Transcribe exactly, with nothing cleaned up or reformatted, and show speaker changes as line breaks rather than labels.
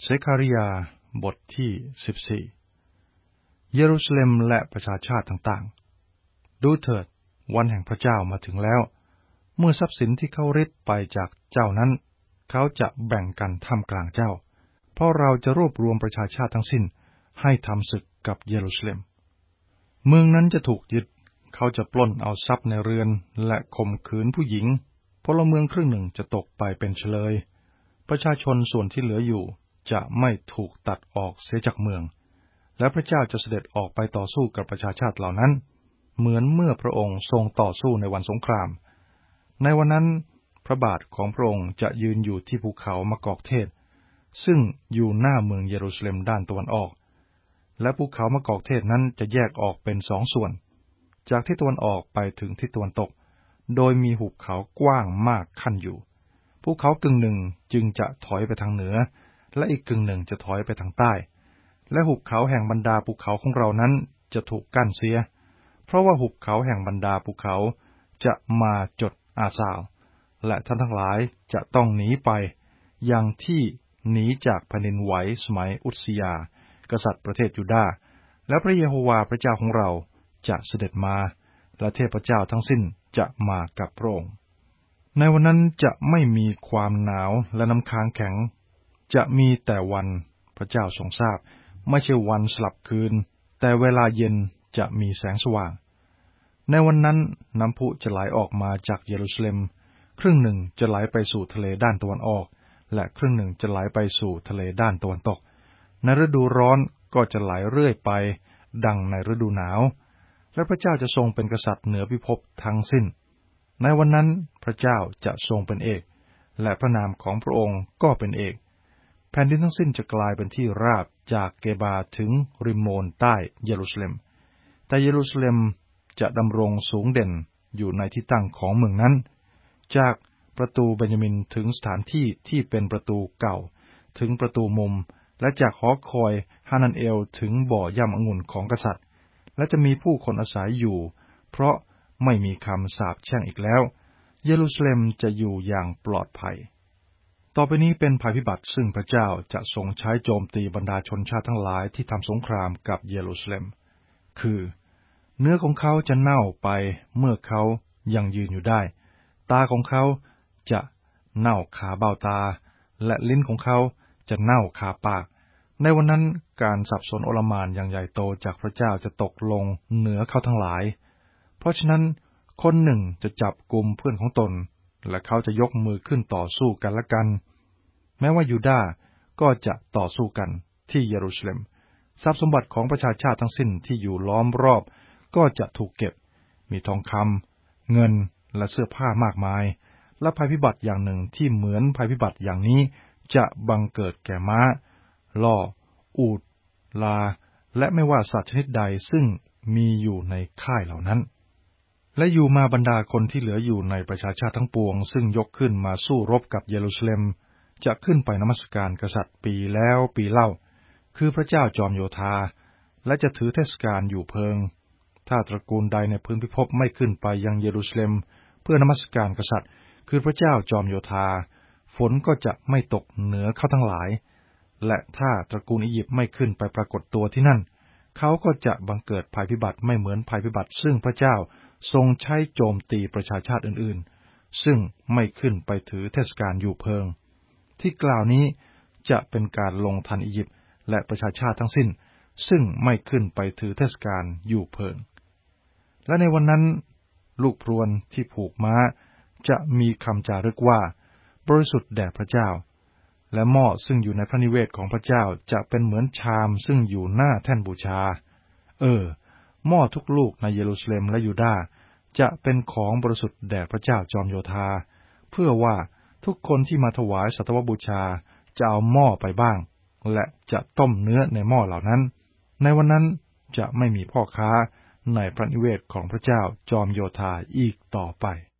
เซคาริยาบทที่สิบสี่เยรูซาเล็มและประชาชาติต่างๆดูเถิดวันแห่งพระเจ้ามาถึงแล้วเมื่อทรัพย์สินที่เขาริดไปจากเจ้านั้นเขาจะแบ่งกันท่ามกลางเจ้าเพราะเราจะรวบรวมประชาชาติทั้งสิ้นให้ทำศึกกับเยรูซาเล็มเมืองนั้นจะถูกยึดเขาจะปล้นเอาทรัพย์ในเรือนและข่มขืนผู้หญิงพลเมืองครึ่งหนึ่งจะตกไปเป็นเฉลยประชาชนส่วนที่เหลืออยู่จะไม่ถูกตัดออกเสียจากเมืองและพระเจ้าจะเสด็จออกไปต่อสู้กับประชาชาติเหล่านั้นเหมือนเมื่อพระองค์ทรงต่อสู้ในวันสงครามในวันนั้นพระบาทของพระองค์จะยืนอยู่ที่ภูเขามะกอกเทศซึ่งอยู่หน้าเมืองเยรูซาเล็มด้านตะวันออกและภูเขามะกอกเทศนั้นจะแยกออกเป็นสองส่วนจากทิศตะวันออกไปถึงทิศตะวันตกโดยมีหุบเขากว้างมากขั้นอยู่ภูเขากึ่งหนึ่งจึงจะถอยไปทางเหนือและอีกกึ่งหนึ่งจะถอยไปทางใต้และหุบเขาแห่งบรรดาภูเขาของเรานั้นจะถูกกั้นเสียเพราะว่าหุบเขาแห่งบรรดาภูเขาจะมาจดอาซาวและท่านทั้งหลายจะต้องหนีไปอย่างที่หนีจากแผ่นดินไหวสมัยอุซซิยากษัตริย์ประเทศยูดาห์และพระเยโฮวาห์พระเจ้าของเราจะเสด็จมาและเทพเจ้าทั้งสิ้นจะมากับพระองค์ในวันนั้นจะไม่มีความหนาวและน้ำค้างแข็งจะมีแต่วันพระเจ้าทรงทราบไม่ใช่วันสลับคืนแต่เวลาเย็นจะมีแสงสว่างในวันนั้นน้ำพุจะไหลออกมาจากเยรูซาเล็มครึ่งหนึ่งจะไหลไปสู่ทะเลด้านตะวันออกและครึ่งหนึ่งจะไหลไปสู่ทะเลด้านตะวันตกในฤดูร้อนก็จะไหลเรื่อยไปดังในฤดูหนาวและพระเจ้าจะทรงเป็นกษัตริย์เหนือพิภพทั้งสิ้นในวันนั้นพระเจ้าจะทรงเป็นเอกและพระนามของพระองค์ก็เป็นเอกแผ่นดินทั้งสิ้นจะกลายเป็นที่ราบจากเกบาถึงริมโมนใต้เยรูซาเล็มแต่เยรูซาเล็มจะดำรงสูงเด่นอยู่ในที่ตั้งของเมืองนั้นจากประตูเบนยามินถึงสถานที่ที่เป็นประตูเก่าถึงประตูมุมและจากหอคอยฮานันเอลถึงบ่อย่ำองุ่นของกษัตริย์และจะมีผู้คนอาศัยอยู่เพราะไม่มีคำสาปแช่งอีกแล้วเยรูซาเล็มจะอยู่อย่างปลอดภัยต่อไปนี้เป็นภัยพิบัติซึ่งพระเจ้าจะทรงใช้โจมตีบรรดาชนชาติทั้งหลายที่ทำสงครามกับเยรูซาเล็มคือเนื้อของเขาจะเน่าไปเมื่อเขายังยืนอยู่ได้ตาของเขาจะเน่าคาเบ้าตาและลิ้นของเขาจะเน่าคาปากในวันนั้นการสับสนโอลหม่านอย่างใหญ่โตจากพระเจ้าจะตกลงเหนือเขาทั้งหลายเพราะฉะนั้นคนหนึ่งจะจับกุมเพื่อนของตนและเขาจะยกมือขึ้นต่อสู้กันและกันแม้ว่ายูดาห์ก็จะต่อสู้กันที่เยรูซาเล็มทรัพย์สมบัติของประชาชาติทั้งสิ้นที่อยู่ล้อมรอบก็จะถูกเก็บมีทองคำเงินและเสื้อผ้ามากมายและภัยพิบัติอย่างหนึ่งที่เหมือนภัยพิบัติอย่างนี้จะบังเกิดแก่ม้าล่ออูฐลาและไม่ว่าสัตว์ชนิดใดซึ่งมีอยู่ในค่ายเหล่านั้นและอยู่มาบรรดาคนที่เหลืออยู่ในประชาชาติทั้งปวงซึ่งยกขึ้นมาสู้รบกับเยรูซาเล็มจะขึ้นไปนมัสการกษัตริย์ปีแล้วปีเล่าคือพระเจ้าจอมโยธาและจะถือเทศกาลอยู่เพิงถ้าตระกูลใดในพื้นพิภพไม่ขึ้นไปยังเยรูซาเล็มเพื่อนมัสการกษัตริย์คือพระเจ้าจอมโยธาฝนก็จะไม่ตกเหนือเขาทั้งหลายและถ้าตระกูลอียิปต์ไม่ขึ้นไปปรากฏตัวที่นั่นเขาก็จะบังเกิดภัยพิบัติไม่เหมือนภัยพิบัติซึ่งพระเจ้าทรงใช้โจมตีประชาชาติอื่นๆซึ่งไม่ขึ้นไปถือเทศกาลอยู่เพิงที่กล่าวนี้จะเป็นการลงทันอียิปต์และประชาชาติทั้งสิ้นซึ่งไม่ขึ้นไปถือเทศกาลอยู่เพิงและในวันนั้นลูกพรวนที่ผูกม้าจะมีคำจารึกว่าบริสุทธิ์แด่พระเจ้าและหม้อซึ่งอยู่ในพระนิเวศของพระเจ้าจะเป็นเหมือนชามซึ่งอยู่หน้าแท่นบูชาเออหม้อทุกลูกในเยรูซาเล็มและยูดาห์จะเป็นของบริสุทธิ์แด่พระเจ้าจอมโยธาเพื่อว่าทุกคนที่มาถวายสัตวบูชาจะเอาหม้อไปบ้างและจะต้มเนื้อในหม้อเหล่านั้นในวันนั้นจะไม่มีพ่อค้าในพระนิเวศของพระเจ้าจอมโยธาอีกต่อไป